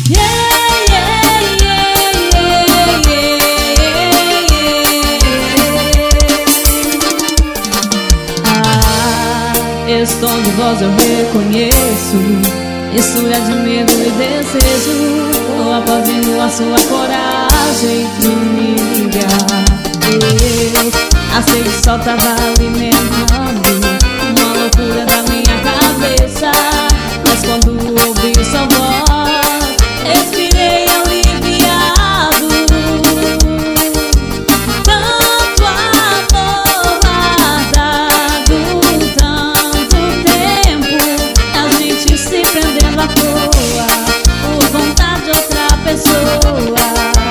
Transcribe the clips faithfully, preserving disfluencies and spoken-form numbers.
Esse tom de voz eu reconheço, mistura de medo e desejo. Tô aplaudindo a sua coragem de me ligar. Eu achei que só tava alimentando uma loucura da minha cabeça, mas quando ouvi sua voz, respirei aliviado. Tanto amor guardado, tanto tempo, a gente se prendendo à toa por vontade de outra pessoa.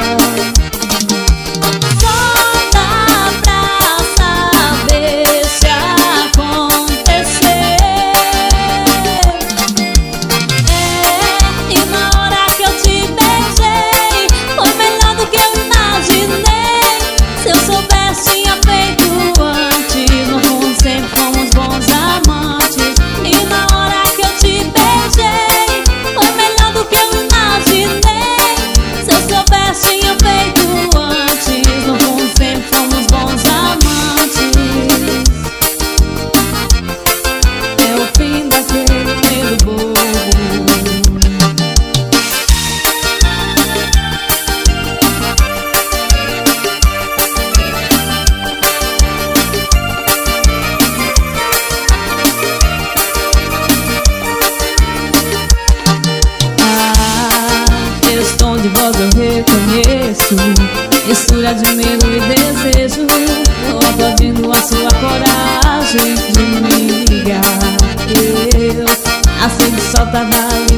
Tom de voz eu reconheço, mistura de medo e desejo. Tô aplaudindo a sua coragem de me ligar. Eu assim que só tava ali